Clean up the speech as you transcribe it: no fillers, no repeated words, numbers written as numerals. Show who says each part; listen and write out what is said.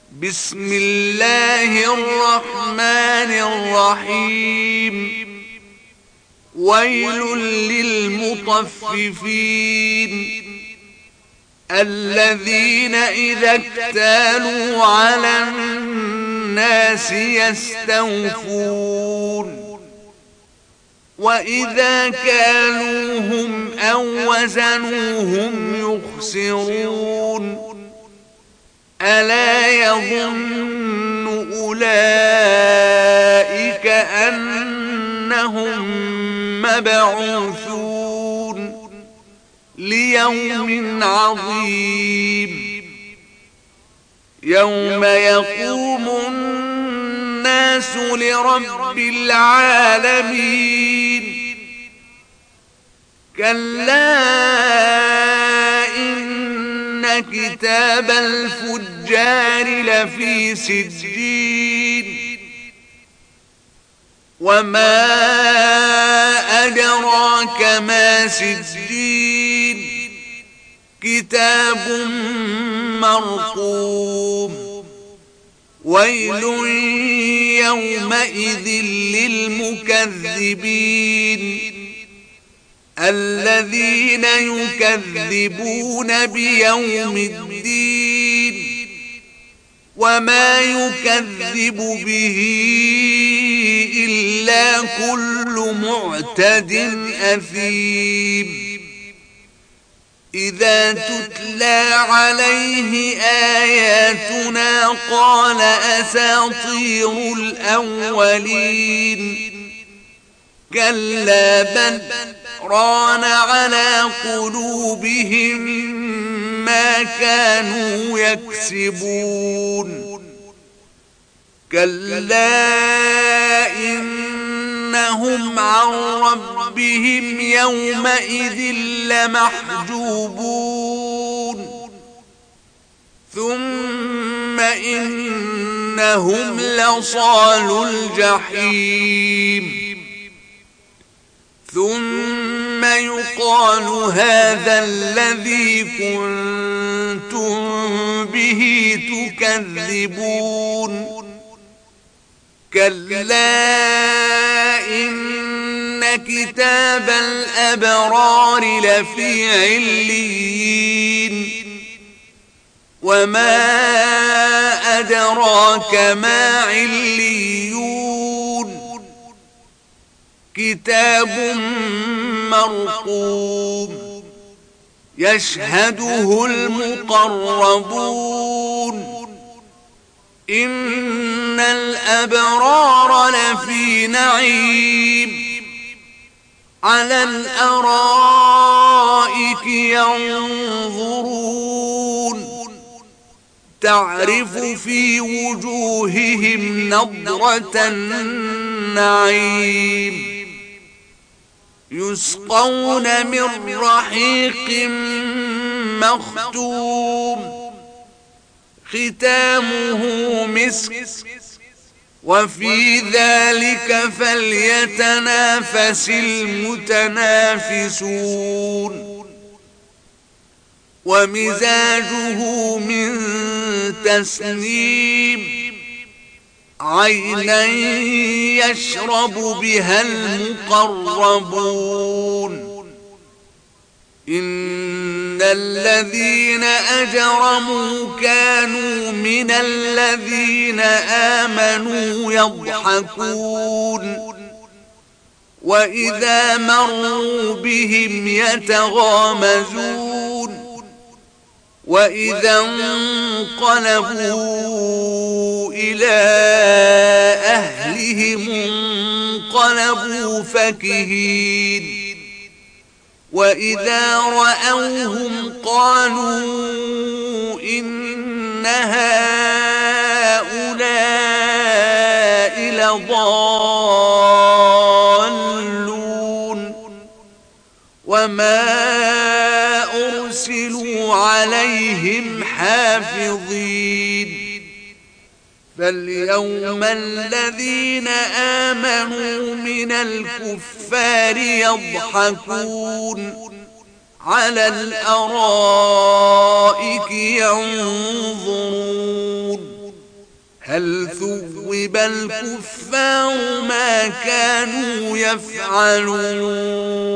Speaker 1: بسم الله الرحمن الرحيم. ويل للمطففين الذين إذا اكتالوا على الناس يستوفون وإذا كالوهم أو وزنوهم يخسرون. ألا يظن أولئك أنهم مبعوثون ليوم عظيم يوم يقوم الناس لرب العالمين. كلا إن كتاب الفجار لفي سجين وما أدراك ما سجين كتاب مرقوم. ويل يومئذ للمكذبين الذين يكذبون بيوم الدين وما يكذب به إلا كل معتد أثيم. إذا تتلى عليه آياتنا قال أساطير الأولين. كلا بل ران على قلوبهم ما كانوا يكسبون. كلا إنهم عن ربهم يومئذ لمحجوبون. ثم إنهم لصالو الجحيم. ثم يقال هذا الذي كنتم به تكذبون. كلا إن كتاب الأبرار لفي عليين وما أدراك ما عليون كتاب مرقوم يشهده المقربون. إن الأبرار لفي نعيم على الأرائك ينظرون تعرف في وجوههم نضرة النعيم. يسقون من رحيق مختوم ختامه مسك وفي ذلك فليتنافس المتنافسون. ومزاجه من تسنيم عينا يشرب بها المقربون. إن الذين أجرموا كانوا من الذين آمنوا يضحكون وإذا مروا بهم يتغامزون وإذا انقلبوا إلى أهلهم انقلبوا فكهين وإذا رأوهم قالوا إن هؤلاء لضالون وما أرسلوا عليهم حافظين. فاليوم الذين آمنوا من الكفار يضحكون على الأرائك ينظرون هل ثوب الكفار ما كانوا يفعلون